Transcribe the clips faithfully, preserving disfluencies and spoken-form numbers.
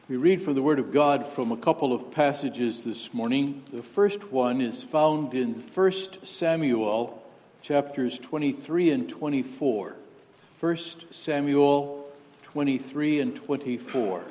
We read from the Word of God from a couple of passages this morning. The first one is found in First Samuel, chapters twenty-three and twenty-four. First Samuel twenty-three and twenty-four.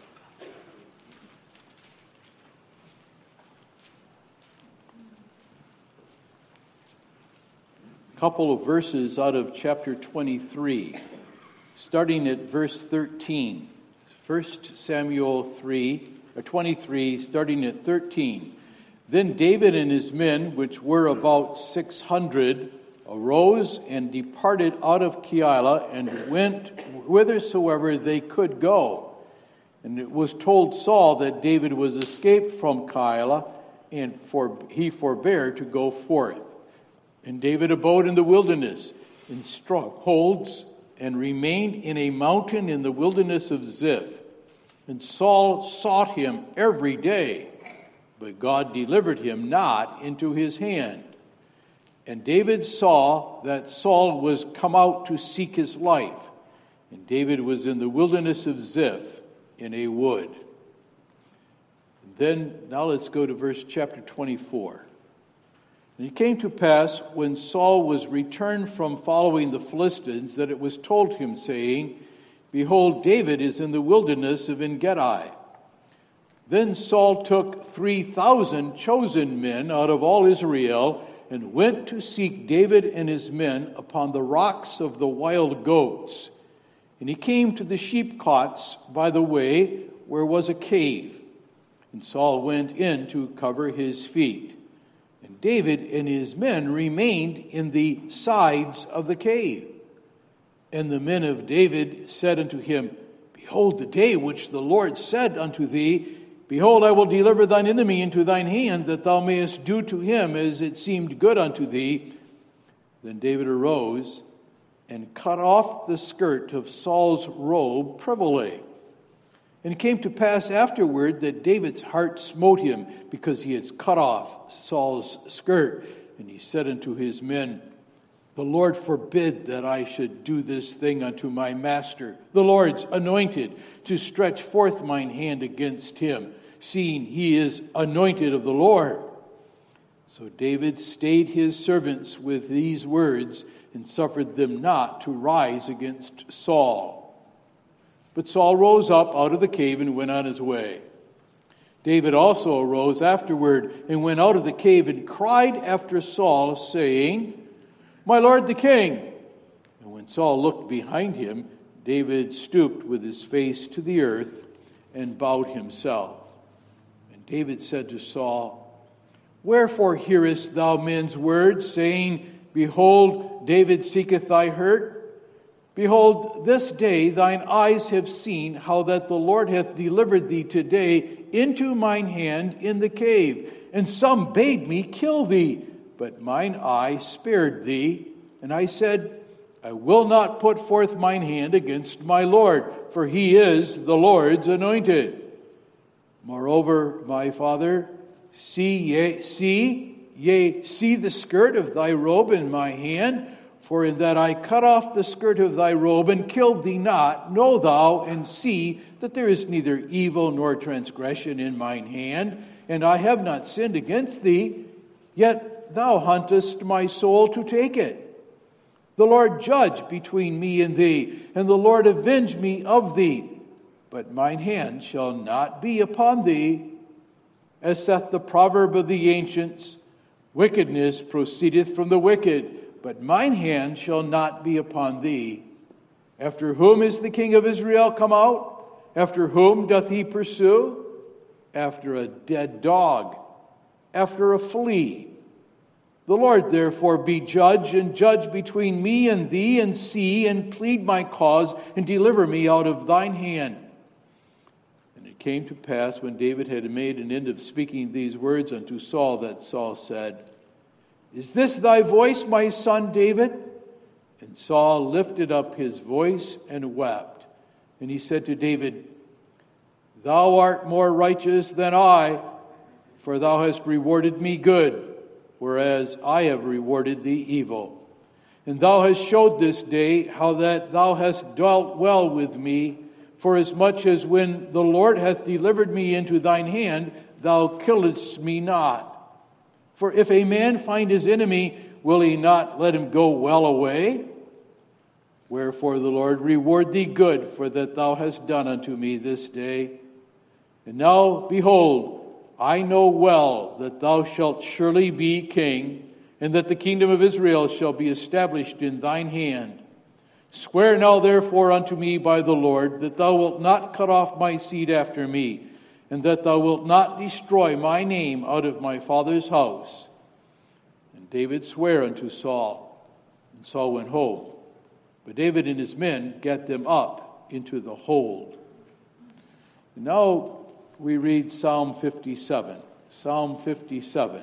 A couple of verses out of chapter twenty-three, starting at verse thirteen. First Samuel three, or twenty-three, starting at thirteen. Then David and his men, which were about six hundred, arose and departed out of Keilah and went whithersoever they could go. And it was told Saul that David was escaped from Keilah, and for, he forbare to go forth. And David abode in the wilderness, in strongholds, and remained in a mountain in the wilderness of Ziph. And Saul sought him every day, but God delivered him not into his hand. And David saw that Saul was come out to seek his life, and David was in the wilderness of Ziph in a wood. And then, now let's go to verse chapter twenty-four. And it came to pass, when Saul was returned from following the Philistines, that it was told him, saying, Behold, David is in the wilderness of En-gedi. Then Saul took three thousand chosen men out of all Israel, and went to seek David and his men upon the rocks of the wild goats. And he came to the sheepcotes by the way, where was a cave. And Saul went in to cover his feet. And David and his men remained in the sides of the cave. And the men of David said unto him, Behold, the day which the Lord said unto thee, Behold, I will deliver thine enemy into thine hand, that thou mayest do to him as it seemed good unto thee. Then David arose and cut off the skirt of Saul's robe privily. And it came to pass afterward that David's heart smote him, because he had cut off Saul's skirt. And he said unto his men, The Lord forbid that I should do this thing unto my master, the Lord's anointed, to stretch forth mine hand against him, seeing he is anointed of the Lord. So David stayed his servants with these words, and suffered them not to rise against Saul. But Saul rose up out of the cave and went on his way. David also arose afterward and went out of the cave and cried after Saul, saying, My lord the king. And when Saul looked behind him, David stooped with his face to the earth and bowed himself. And David said to Saul, Wherefore hearest thou men's words, saying, Behold, David seeketh thy hurt? Behold, this day thine eyes have seen how that the Lord hath delivered thee today into mine hand in the cave. And some bade me kill thee, but mine eye spared thee. And I said, I will not put forth mine hand against my Lord, for he is the Lord's anointed. Moreover, my father, see, yea, see, yea, see the skirt of thy robe in my hand, for in that I cut off the skirt of thy robe and killed thee not, know thou and see that there is neither evil nor transgression in mine hand, and I have not sinned against thee, yet thou huntest my soul to take it. The Lord judge between me and thee, and the Lord avenge me of thee, but mine hand shall not be upon thee. As saith the proverb of the ancients, Wickedness proceedeth from the wicked, but mine hand shall not be upon thee. After whom is the king of Israel come out? After whom doth he pursue? After a dead dog, after a flea. The Lord therefore be judge, and judge between me and thee, and see, and plead my cause, and deliver me out of thine hand. And it came to pass, when David had made an end of speaking these words unto Saul, that Saul said, Is this thy voice, my son David? And Saul lifted up his voice and wept. And he said to David, Thou art more righteous than I, for thou hast rewarded me good, whereas I have rewarded thee evil. And thou hast showed this day how that thou hast dealt well with me, forasmuch as when the Lord hath delivered me into thine hand, thou killedst me not. For if a man find his enemy, will he not let him go well away? Wherefore the Lord reward thee good for that thou hast done unto me this day. And now, behold, I know well that thou shalt surely be king, and that the kingdom of Israel shall be established in thine hand. Swear now therefore unto me by the Lord, that thou wilt not cut off my seed after me, and that thou wilt not destroy my name out of my father's house. And David sware unto Saul, and Saul went home. But David and his men gat them up into the hold. And now we read Psalm fifty-seven. Psalm fifty-seven.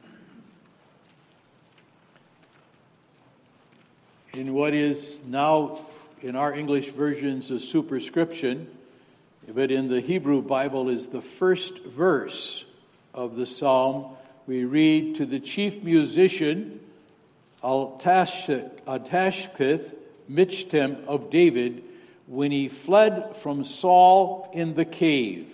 In what is now in our English versions a superscription, but in the Hebrew Bible is the first verse of the psalm. We read, to the chief musician, Altashkith, Michtam of David, when he fled from Saul in the cave.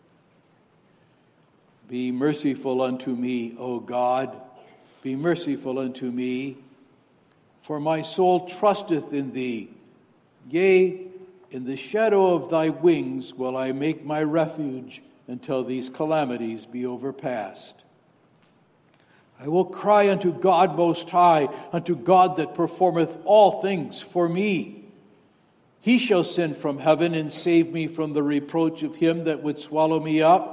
Be merciful unto me, O God, be merciful unto me, for my soul trusteth in thee. Yea, in the shadow of thy wings will I make my refuge until these calamities be overpast. I will cry unto God Most High, unto God that performeth all things for me. He shall send from heaven and save me from the reproach of him that would swallow me up.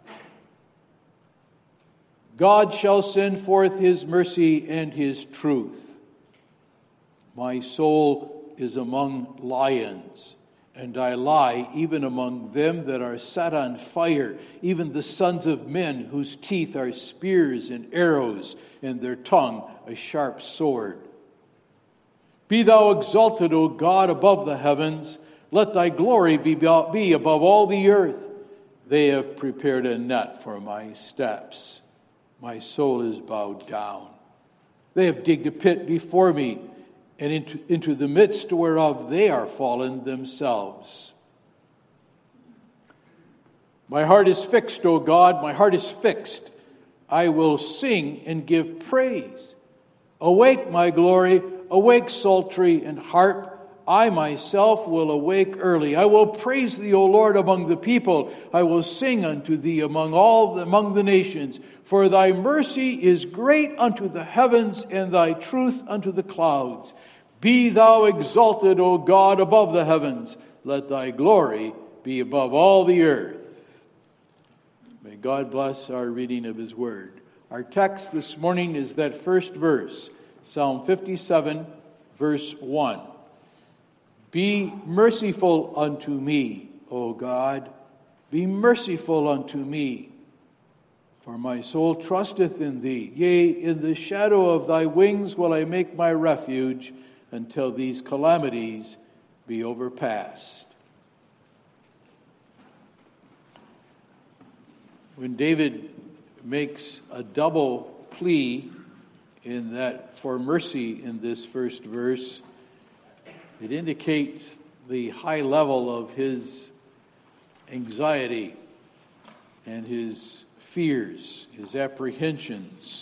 God shall send forth his mercy and his truth. My soul is among lions, and I lie even among them that are set on fire, even the sons of men whose teeth are spears and arrows, and their tongue a sharp sword. Be thou exalted, O God, above the heavens. Let thy glory be, be above all the earth. They have prepared a net for my steps. My soul is bowed down. They have digged a pit before me, and into, into the midst whereof they are fallen themselves. My heart is fixed, O God, my heart is fixed. I will sing and give praise. Awake, my glory, awake, psaltery and harp. I myself will awake early. I will praise thee, O Lord, among the people. I will sing unto thee among all the, among the nations. For thy mercy is great unto the heavens, and thy truth unto the clouds. Be thou exalted, O God, above the heavens. Let thy glory be above all the earth. May God bless our reading of his word. Our text this morning is that first verse, Psalm fifty-seven, verse one. Be merciful unto me, O God. Be merciful unto me. For my soul trusteth in thee. Yea, in the shadow of thy wings will I make my refuge, until these calamities be overpast. When David makes a double plea in that for mercy in this first verse, it indicates the high level of his anxiety and his fears, his apprehensions.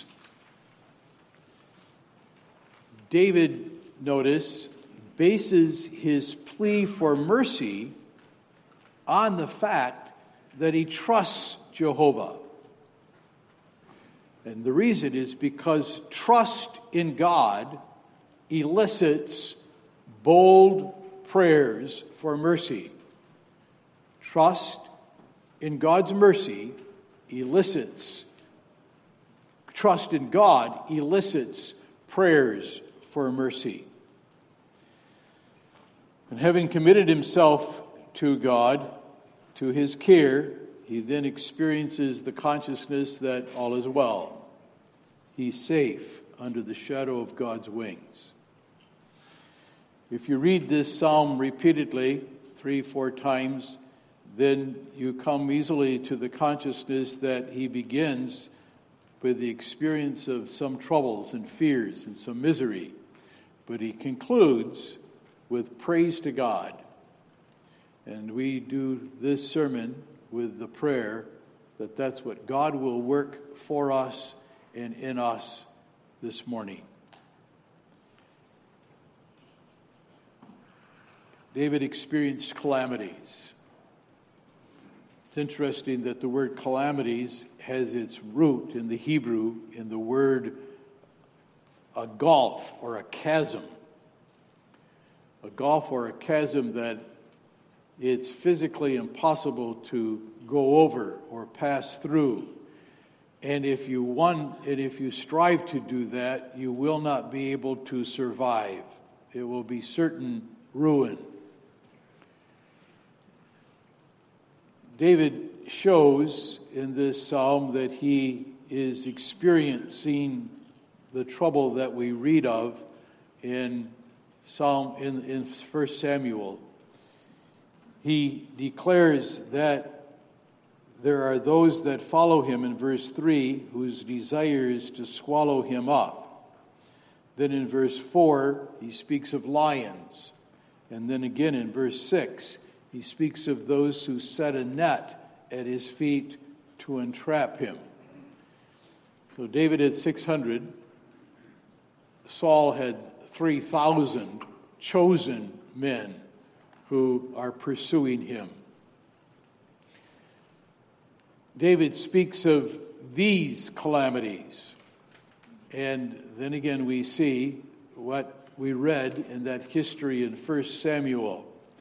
David, notice, bases his plea for mercy on the fact that he trusts Jehovah. And the reason is because trust in God elicits bold prayers for mercy. Trust in God's mercy elicits, trust in God elicits prayers for mercy. And having committed himself to God, to his care, he then experiences the consciousness that all is well. He's safe under the shadow of God's wings. If you read this psalm repeatedly, three, four times, then you come easily to the consciousness that he begins with the experience of some troubles and fears and some misery. But he concludes with praise to God. And we do this sermon with the prayer that that's what God will work for us and in us this morning. David experienced calamities. It's interesting that the word calamities has its root in the Hebrew in the word a gulf or a chasm. A gulf or a chasm that it's physically impossible to go over or pass through. And if you want, and if you strive to do that, you will not be able to survive. It will be certain ruin. David shows in this psalm that he is experiencing the trouble that we read of in Psalm in, in First Samuel. He declares that there are those that follow him in verse three whose desire is to swallow him up. Then in verse four, he speaks of lions. And then again in verse six, he speaks of those who set a net at his feet to entrap him. So David had six hundred. Saul had three thousand chosen men who are pursuing him. David speaks of these calamities. And then again we see what we read in that history in First Samuel.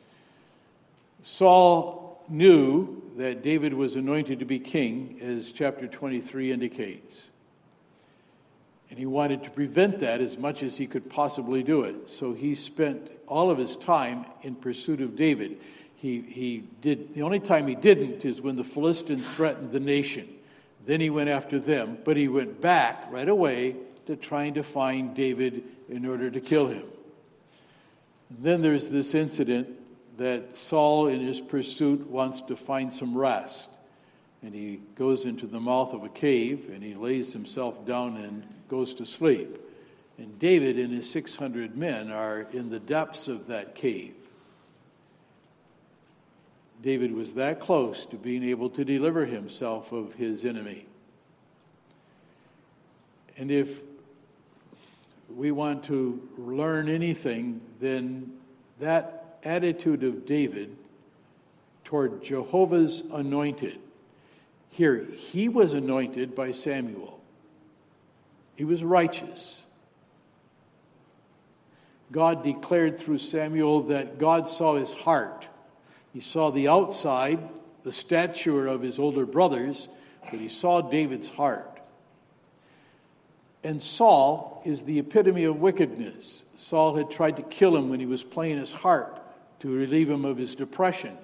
Saul knew that David was anointed to be king, as chapter twenty-three indicates. And he wanted to prevent that as much as he could possibly do it. So he spent all of his time in pursuit of David. He he did the only time he didn't is when the Philistines threatened the nation. Then he went after them, but he went back right away to trying to find David in order to kill him. And then there's this incident that Saul, in his pursuit, wants to find some rest. And he goes into the mouth of a cave, and he lays himself down and goes to sleep. And David and his six hundred men are in the depths of that cave. David was that close to being able to deliver himself of his enemy. And if we want to learn anything, then that attitude of David toward Jehovah's anointed. Here, he was anointed by Samuel. He was righteous. God declared through Samuel that God saw his heart. He saw the outside, the stature of his older brothers, but he saw David's heart. And Saul is the epitome of wickedness. Saul had tried to kill him when he was playing his harp to relieve him of his depression.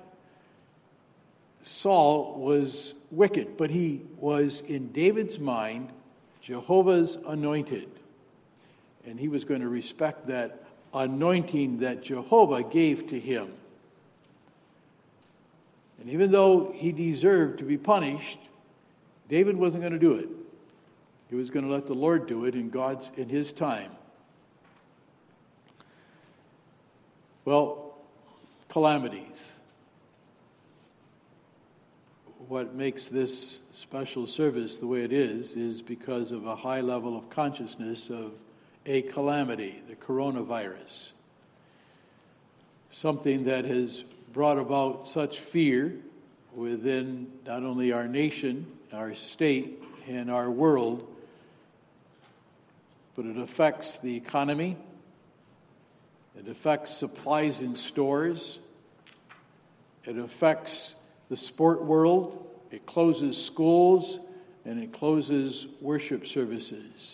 Saul was wicked, but he was, in David's mind, Jehovah's anointed. And he was going to respect that anointing that Jehovah gave to him. And even though he deserved to be punished, David wasn't going to do it. He was going to let the Lord do it in God's in his time. Well, calamities. What makes this special service the way it is is because of a high level of consciousness of a calamity, the coronavirus. Something that has brought about such fear within not only our nation, our state, and our world, but it affects the economy, it affects supplies in stores, it affects the sport world, it closes schools, and it closes worship services.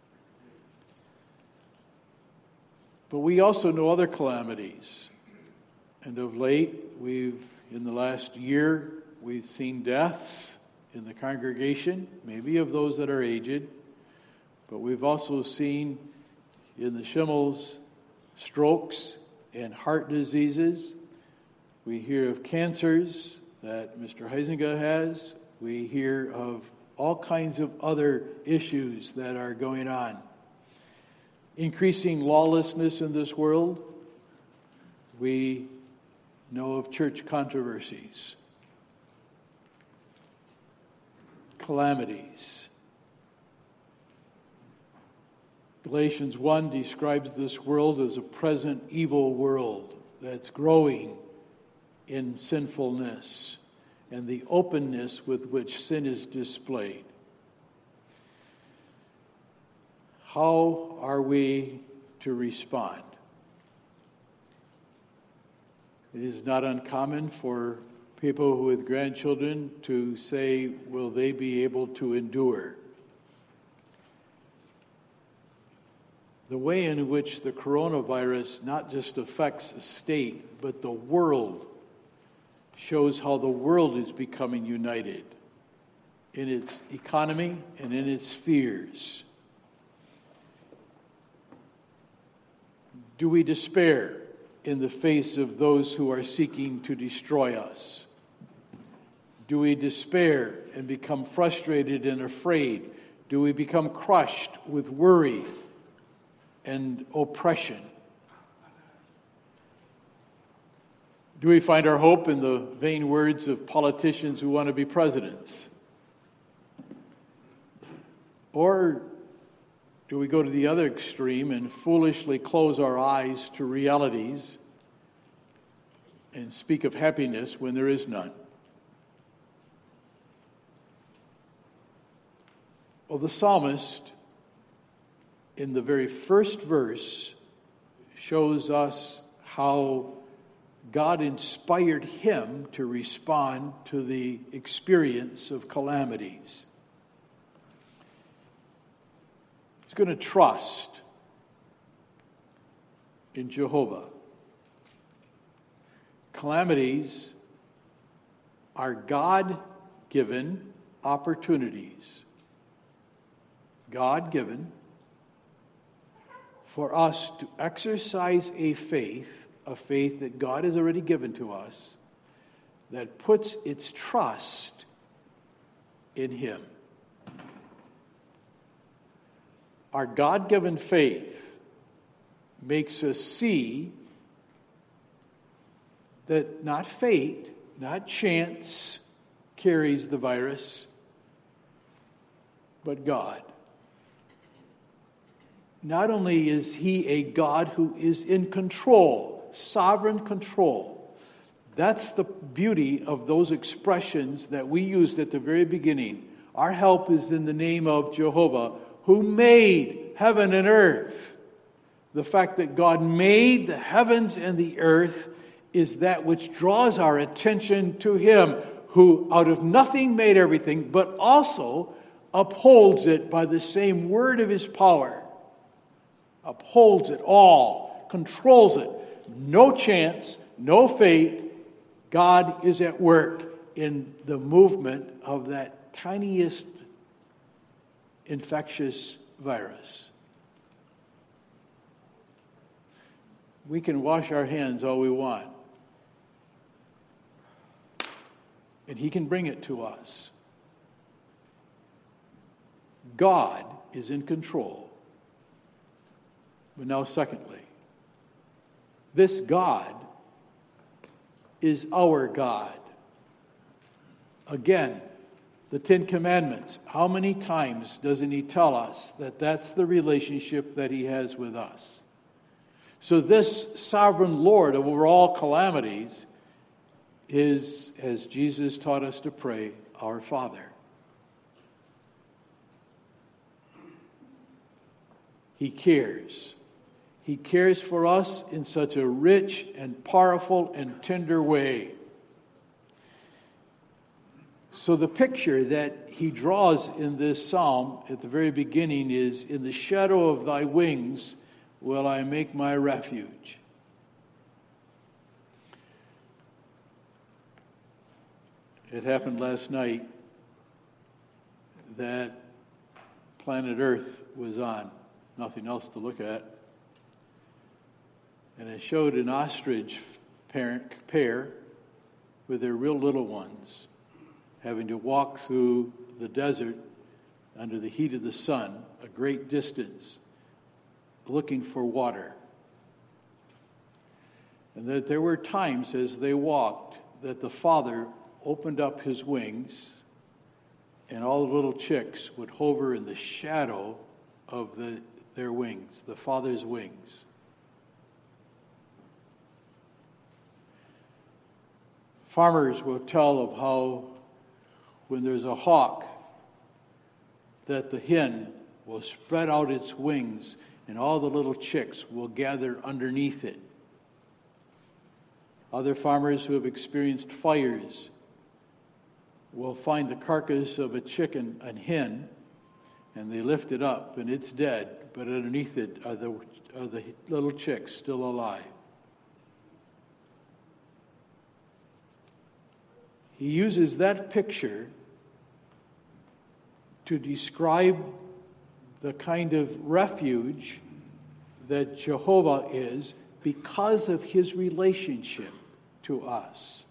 But we also know other calamities. And of late, we've, in the last year, we've seen deaths in the congregation, maybe of those that are aged, but we've also seen in the Schimmels strokes and heart diseases. We hear of cancers that Mister Huizinga has. We hear of all kinds of other issues that are going on. Increasing lawlessness in this world. We know of church controversies, calamities. Galatians one describes this world as a present evil world that's growing in sinfulness and the openness with which sin is displayed. How are we to respond? It is not uncommon for people who with grandchildren to say, will they be able to endure? The way in which the coronavirus not just affects a state, but the world, shows how the world is becoming united in its economy and in its fears. Do we despair in the face of those who are seeking to destroy us? Do we despair and become frustrated and afraid? Do we become crushed with worry and oppression? Do we find our hope in the vain words of politicians who want to be presidents? Or do we go to the other extreme and foolishly close our eyes to realities and speak of happiness when there is none? Well, the psalmist, in the very first verse, shows us how God inspired him to respond to the experience of calamities. He's going to trust in Jehovah. Calamities are God-given opportunities. God-given for us to exercise a faith, a faith that God has already given to us, that puts its trust in Him. Our God-given faith makes us see that not fate, not chance carries the virus, but God. Not only is He a God who is in control, sovereign control. That's the beauty of those expressions that we used at the very beginning. Our help is in the name of Jehovah, who made heaven and earth. The fact that God made the heavens and the earth is that which draws our attention to Him, who out of nothing made everything, but also upholds it by the same word of His power. Upholds it all, controls it. No chance, no fate. God is at work in the movement of that tiniest infectious virus. We can wash our hands all we want, and He can bring it to us. God is in control. But now, secondly, this God is our God. Again, the Ten Commandments. How many times doesn't He tell us that that's the relationship that He has with us? So this sovereign Lord over all calamities is, as Jesus taught us to pray, our Father. He cares. He cares for us in such a rich and powerful and tender way. So the picture that he draws in this psalm at the very beginning is, in the shadow of thy wings will I make my refuge. It happened last night that planet Earth was on. Nothing else to look at. And it showed an ostrich parent pair with their real little ones having to walk through the desert under the heat of the sun a great distance looking for water. And that there were times as they walked that the father opened up his wings and all the little chicks would hover in the shadow of the, their wings, the father's wings. Farmers will tell of how when there's a hawk, that the hen will spread out its wings and all the little chicks will gather underneath it. Other farmers who have experienced fires will find the carcass of a chicken, a hen, and they lift it up and it's dead, but underneath it are the, are the little chicks still alive. He uses that picture to describe the kind of refuge that Jehovah is because of his relationship to us.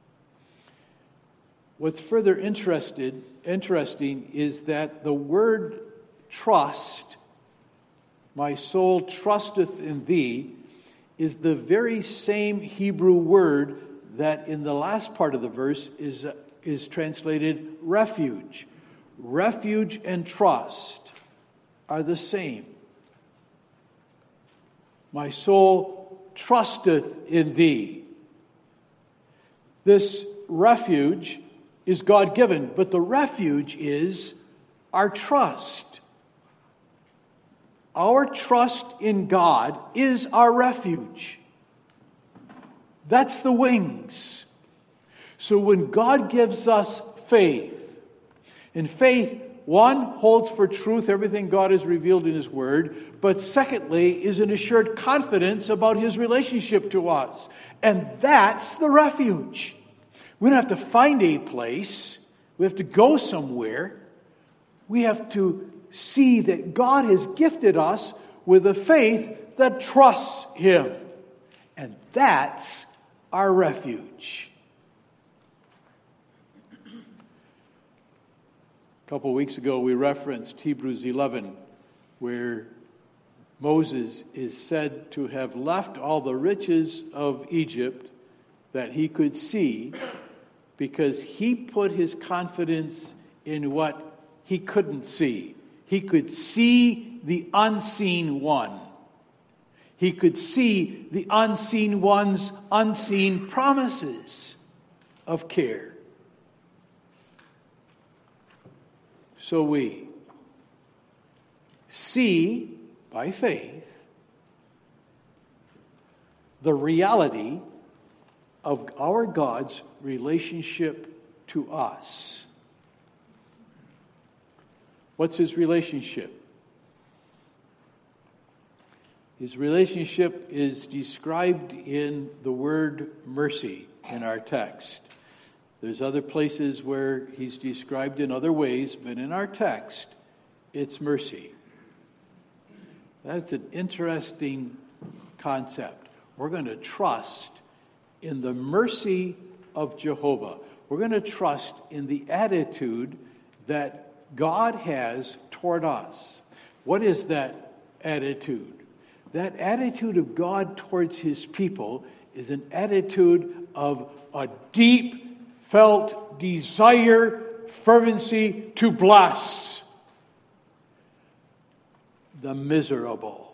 What's further interested, interesting is that the word trust, my soul trusteth in thee, is the very same Hebrew word that in the last part of the verse is, is translated refuge. Refuge and trust are the same. My soul trusteth in thee. This refuge is God-given, but the refuge is our trust. Our trust in God is our refuge. That's the wings. So when God gives us faith, and faith, one, holds for truth everything God has revealed in his word, but secondly, is an assured confidence about his relationship to us. And that's the refuge. We don't have to find a place. We have to go somewhere. We have to see that God has gifted us with a faith that trusts him. And that's our refuge. A couple of weeks ago, we referenced Hebrews eleven, where Moses is said to have left all the riches of Egypt that he could see because he put his confidence in what he couldn't see. He could see the unseen one. He could see the unseen one's unseen promises of care. So we see by faith the reality of our God's relationship to us. What's his relationship? His relationship is described in the word mercy in our text. There's other places where he's described in other ways, but in our text, it's mercy. That's an interesting concept. We're going to trust in the mercy of Jehovah. We're going to trust in the attitude that God has toward us. What is that attitude? That attitude of God towards his people is an attitude of a deep felt desire, fervency to bless the miserable.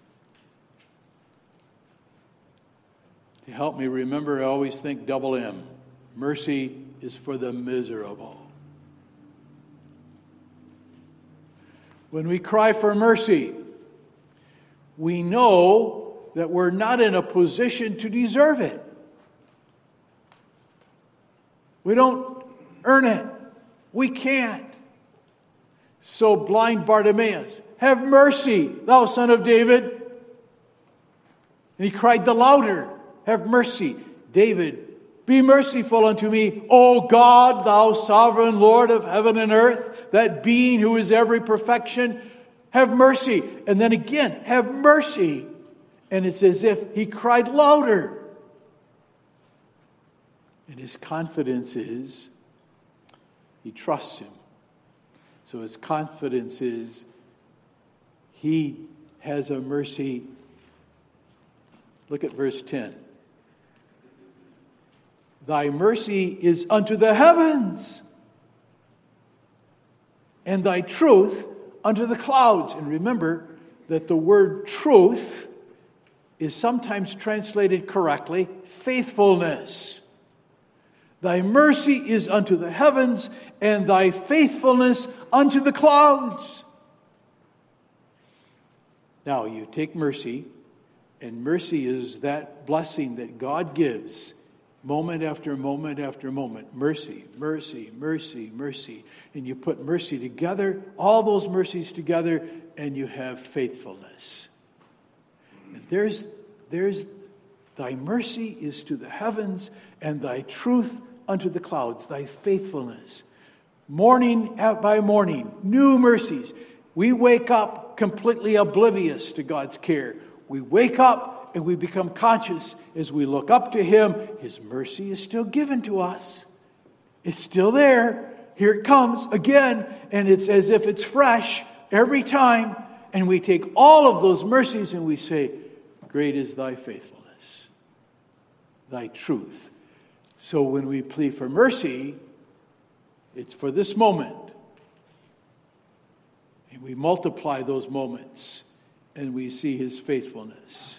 To help me remember, I always think double M. Mercy is for the miserable. When we cry for mercy, we know that we're not in a position to deserve it. We don't earn it. We can't. So blind Bartimaeus, have mercy, thou son of David. And he cried the louder, have mercy. David, be merciful unto me, O God, thou sovereign Lord of heaven and earth, that being who is every perfection, have mercy. And then again, have mercy. And it's as if he cried louder. And his confidence is he trusts him. So his confidence is he has a mercy. Look at verse ten. Thy mercy is unto the heavens, and thy truth unto the clouds. And remember that the word truth is sometimes translated correctly, faithfulness. Thy mercy is unto the heavens, and thy faithfulness unto the clouds. Now, you take mercy, and mercy is that blessing that God gives moment after moment after moment. Mercy, mercy, mercy, mercy. And you put mercy together, all those mercies together, and you have faithfulness. And there's, there's thy mercy is to the heavens, and thy truth unto the clouds, thy faithfulness. Morning by morning, new mercies. We wake up completely oblivious to God's care. We wake up and we become conscious as we look up to Him. His mercy is still given to us. It's still there. Here it comes again, and it's as if it's fresh every time. And we take all of those mercies and we say, great is thy faithfulness, thy truth. So when we plead for mercy, it's for this moment. And we multiply those moments, and we see His faithfulness.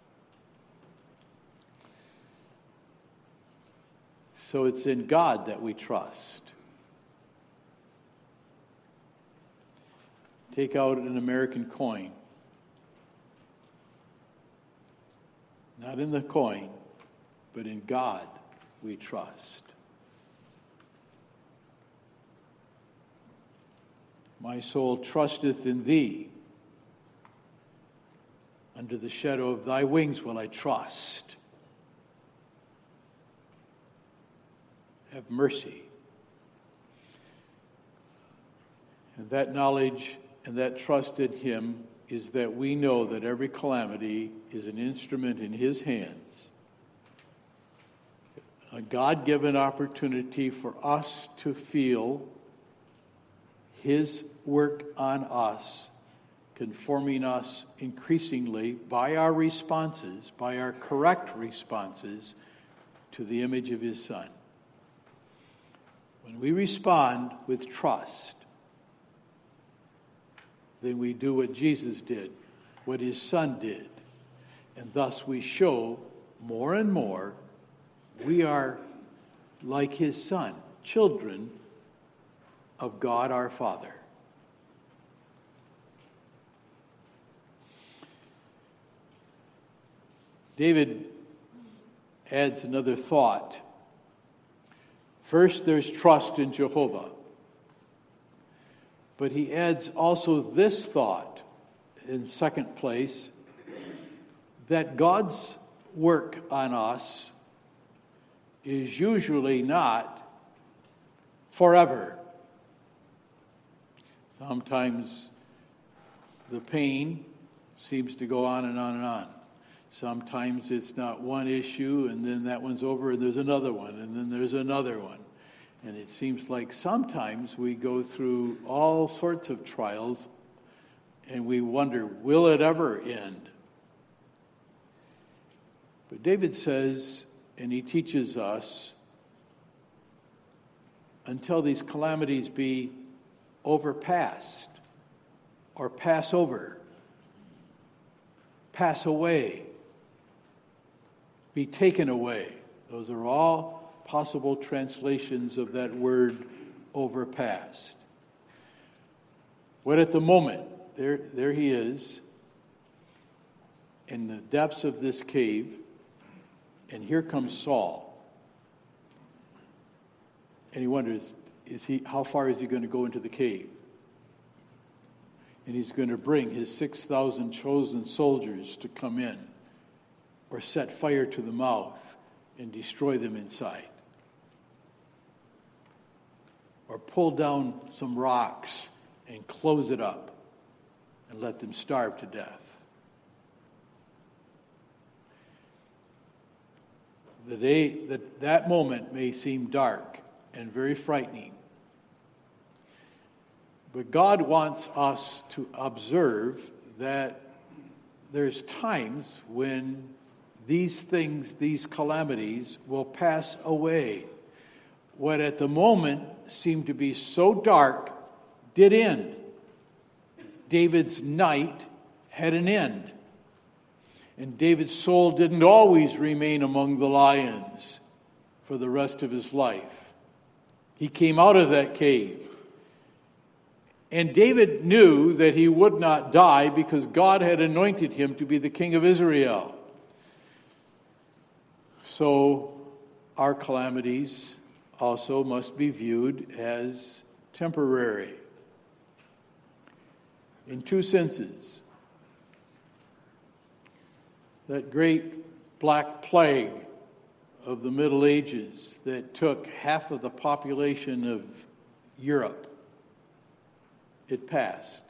So it's in God that we trust. Take out an American coin. Not in the coin, but in God we trust. My soul trusteth in Thee. Under the shadow of Thy wings will I trust. Have mercy. And that knowledge and that trust in Him is that we know that every calamity is an instrument in His hands. A God-given opportunity for us to feel His work on us, conforming us increasingly by our responses, by our correct responses to the image of His Son. When we respond with trust, then we do what Jesus did, what His Son did. And thus we show more and more we are like His Son, children of God our Father. David adds another thought. First, there's trust in Jehovah. But he adds also this thought in second place, that God's work on us is usually not forever. Sometimes the pain seems to go on and on and on. Sometimes it's not one issue and then that one's over and there's another one and then there's another one. And it seems like sometimes we go through all sorts of trials and we wonder, will it ever end? But David says, and he teaches us, until these calamities be overpassed or pass over, pass away, be taken away. Those are all possible translations of that word overpassed. But at the moment, there, there he is in the depths of this cave, and here comes Saul. And he wonders, is he, how far is he going to go into the cave? And he's going to bring his six thousand chosen soldiers to come in or set fire to the mouth and destroy them inside. Or pull down some rocks and close it up and let them starve to death. The day that that moment may seem dark and very frightening. But God wants us to observe that there's times when these things, these calamities, will pass away. What at the moment seemed to be so dark did end. David's night had an end. And David's soul didn't always remain among the lions for the rest of his life. He came out of that cave. And David knew that he would not die because God had anointed him to be the king of Israel. So our calamities also must be viewed as temporary. In two senses. That great black plague of the Middle Ages that took half of the population of Europe, it passed.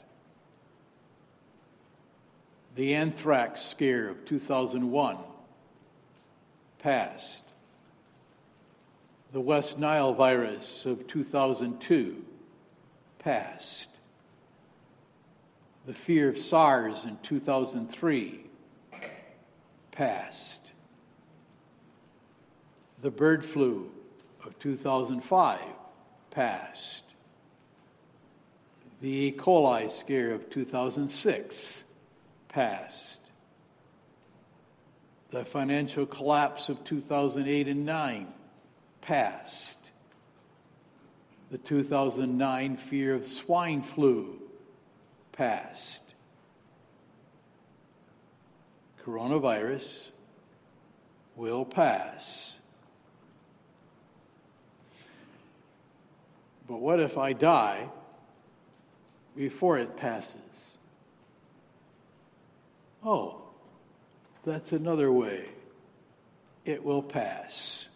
The anthrax scare of two thousand one passed. The West Nile virus of two thousand two passed. The fear of SARS in two thousand three passed. The bird flu of two thousand five passed. The E. coli scare of two thousand six passed. The financial collapse of two thousand eight and nine passed. The two thousand nine fear of swine flu passed. Coronavirus will pass. But what if I die before it passes? Oh, that's another way. It will pass.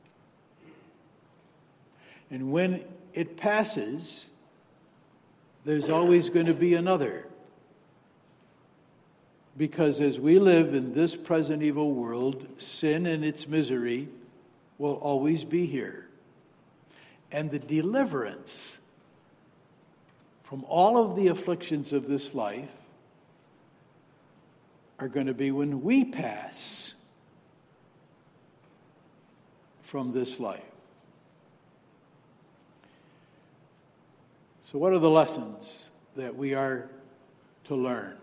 And when it passes, there's always going to be another. Because as we live in this present evil world, sin and its misery will always be here. And the deliverance from all of the afflictions of this life are going to be when we pass from this life. So what are the lessons that we are to learn?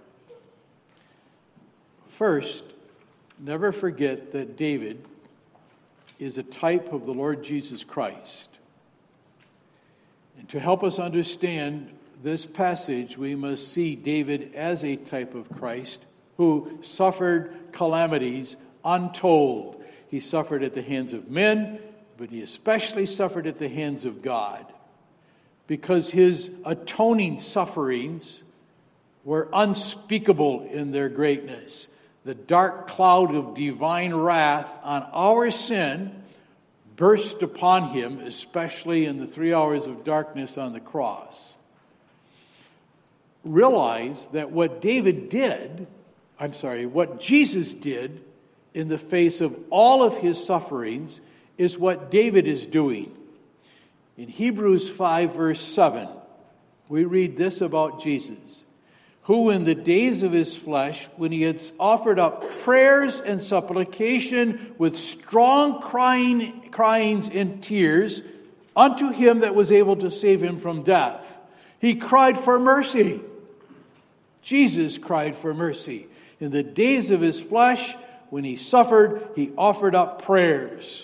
First, never forget that David is a type of the Lord Jesus Christ. And to help us understand this passage, we must see David as a type of Christ who suffered calamities untold. He suffered at the hands of men, but he especially suffered at the hands of God, because his atoning sufferings were unspeakable in their greatness. The dark cloud of divine wrath on our sin burst upon him, especially in the three hours of darkness on the cross. Realize that what David did, I'm sorry, what Jesus did in the face of all of his sufferings is what David is doing. In Hebrews five, verse seven, we read this about Jesus, who in the days of his flesh, when he had offered up prayers and supplication with strong crying, cryings and tears unto him that was able to save him from death, he cried for mercy. Jesus cried for mercy. In the days of his flesh, when he suffered, he offered up prayers.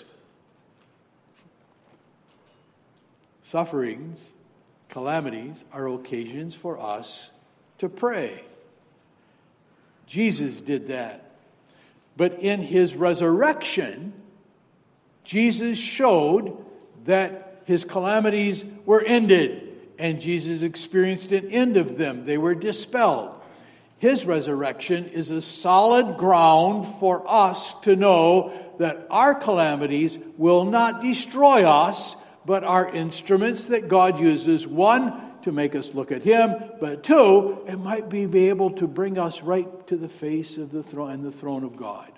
Sufferings, calamities are occasions for us to pray. Jesus did that. But in his resurrection, Jesus showed that his calamities were ended, and Jesus experienced an end of them. They were dispelled. His resurrection is a solid ground for us to know that our calamities will not destroy us, but are instruments that God uses, one, to make us look at him, but two, it might be, be able to bring us right to the face of the throne and the throne of God.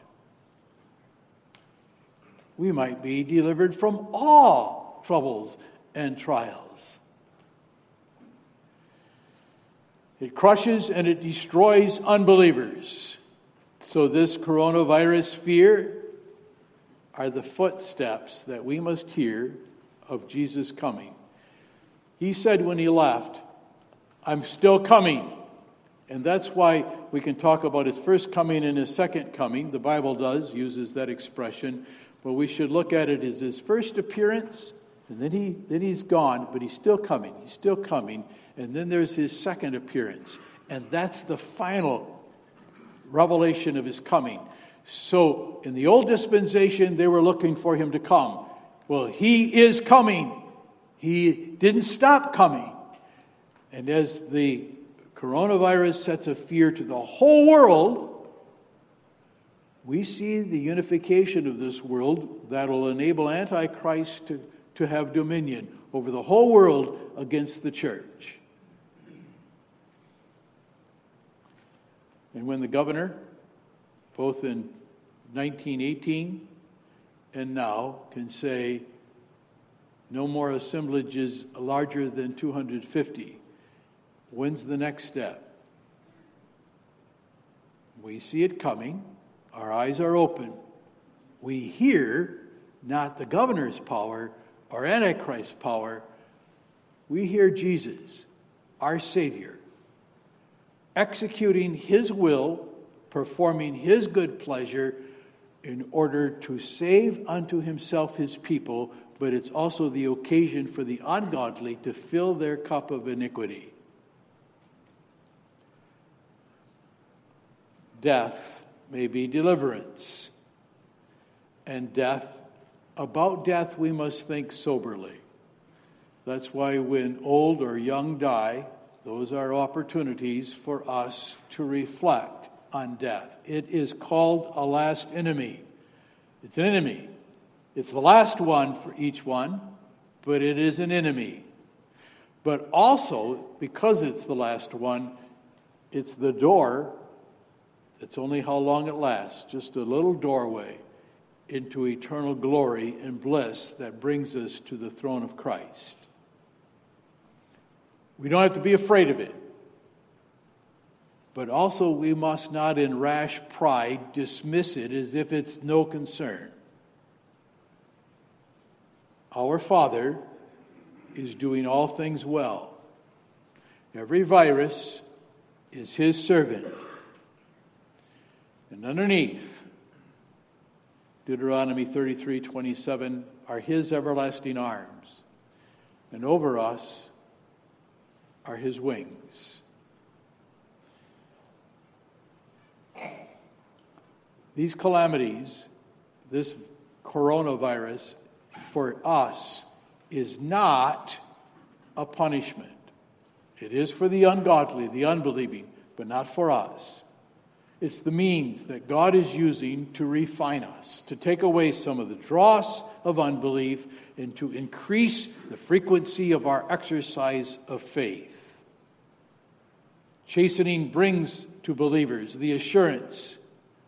We might be delivered from all troubles and trials. It crushes and it destroys unbelievers. So this coronavirus fear are the footsteps that we must hear of Jesus coming. He said when he left, I'm still coming. And that's why we can talk about his first coming and his second coming. The Bible does, uses that expression. But we should look at it as his first appearance, and then he then he's gone, but he's still coming. He's still coming. And then there's his second appearance. And that's the final revelation of his coming. So in the old dispensation, they were looking for him to come. Well, he is coming. He didn't stop coming. And as the coronavirus sets a fear to the whole world, we see the unification of this world that will enable Antichrist to, to have dominion over the whole world against the church. And when the governor, both in nineteen eighteen and now, can say no more assemblages larger than two hundred fifty, when's the next step? We see it coming. Our eyes are open. We hear not the governor's power or Antichrist's power. We hear Jesus, our Savior, executing his will, performing his good pleasure in order to save unto himself his people, but it's also the occasion for the ungodly to fill their cup of iniquity. Death may be deliverance. And death, about death we must think soberly. That's why when old or young die, those are opportunities for us to reflect on death. It is called a last enemy. It's an enemy. It's the last one for each one, but it is an enemy. But also, because it's the last one, it's the door. It's only how long it lasts, just a little doorway into eternal glory and bliss that brings us to the throne of Christ. We don't have to be afraid of it. But also we must not in rash pride dismiss it as if it's no concern. Our Father is doing all things well. Every virus is his servant. And underneath, Deuteronomy thirty-three twenty-seven, are his everlasting arms. And over us are his wings. These calamities, this coronavirus, for us, is not a punishment. It is for the ungodly, the unbelieving, but not for us. It's the means that God is using to refine us, to take away some of the dross of unbelief and to increase the frequency of our exercise of faith. Chastening brings to believers the assurance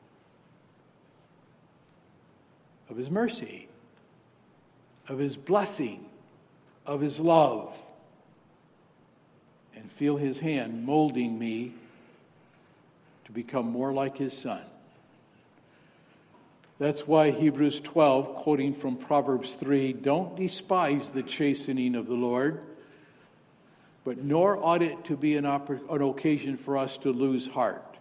of his mercy, of his blessing, of his love, and feel his hand molding me to become more like his Son. That's why Hebrews twelve, quoting from Proverbs three, don't despise the chastening of the Lord, but nor ought it to be an, oppor- an occasion for us to lose heart,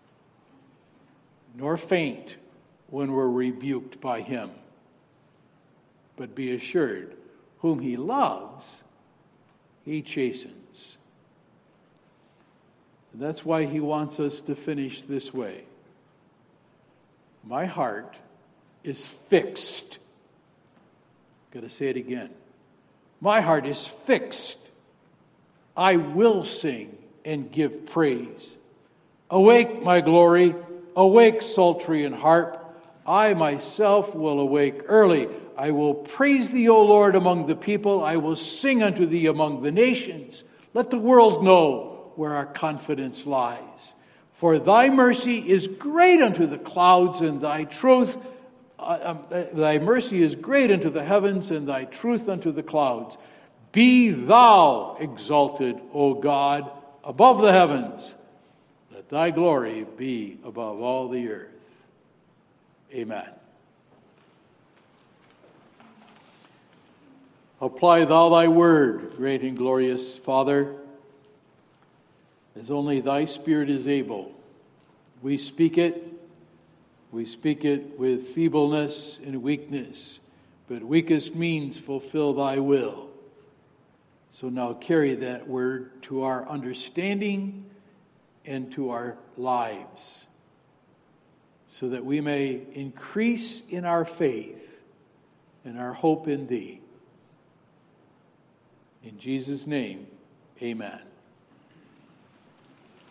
nor faint when we're rebuked by him. But be assured, whom he loves, he chastens. And that's why he wants us to finish this way. My heart is fixed. Got to say it again. My heart is fixed. I will sing and give praise. Awake, my glory. Awake, psaltery and harp. I myself will awake early. I will praise thee, O Lord, among the people. I will sing unto thee among the nations. Let the world know where our confidence lies. For thy mercy is great unto the clouds, and thy truth, uh, uh, thy mercy is great unto the heavens, and thy truth unto the clouds. Be thou exalted, O God, above the heavens. Let thy glory be above all the earth. Amen. Apply thou thy word, great and glorious Father, as only thy Spirit is able. We speak it, we speak it with feebleness and weakness, but weakest means fulfill thy will. So now carry that word to our understanding and to our lives, so that we may increase in our faith and our hope in thee. In Jesus' name, amen.